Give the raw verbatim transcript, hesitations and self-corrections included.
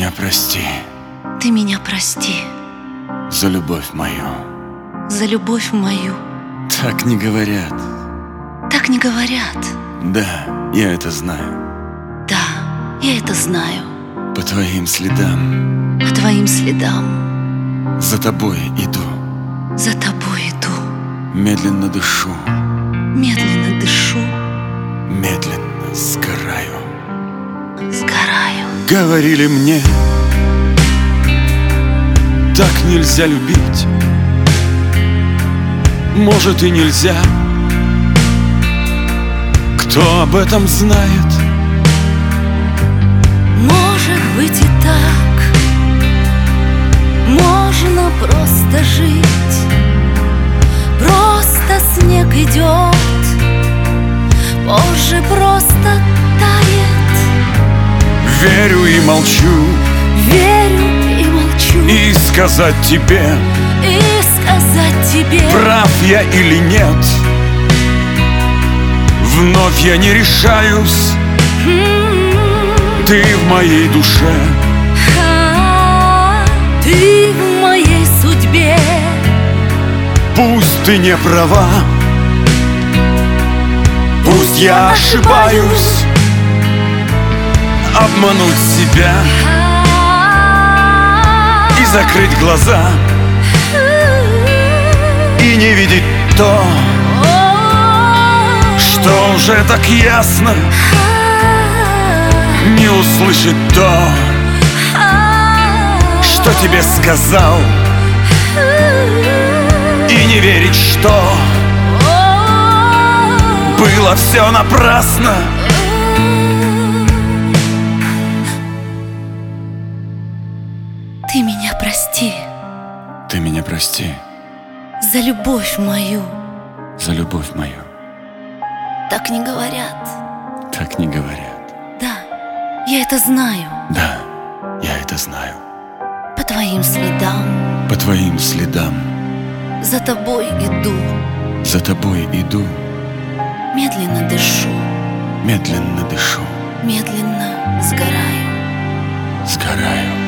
меня прости. Ты меня прости. За любовь мою. За любовь мою. Так не говорят. Так не говорят. Да, я это знаю. Да, я это знаю. По твоим следам. По твоим следам. За тобой иду. За тобой иду. Медленно дышу. Медленно дышу. Медленно сгораю. Сгораю. Говорили мне, так нельзя любить. Может и нельзя. Кто об этом знает? Может быть и так. Можно просто жить. Просто снег идет, позже просто тает. Верю и молчу. Верю и молчу. И сказать тебе, И сказать тебе, прав я или нет. Вновь я не решаюсь. Ты в моей душе. а, ты в моей судьбе. Пусть ты не права, пусть я ошибаюсь. Обмануть себя и закрыть глаза, и не видеть то, что уже так ясно. Не услышать то, что тебе сказал. И не верить, что было все напрасно. Ты меня прости. Ты меня прости. За любовь мою. За любовь мою. Так не говорят. Так не говорят. Да, я это знаю. Да, я это знаю. По твоим следам. По твоим следам. За тобой иду. За тобой иду. Медленно дышу. Медленно дышу. Медленно сгораю. Сгораю.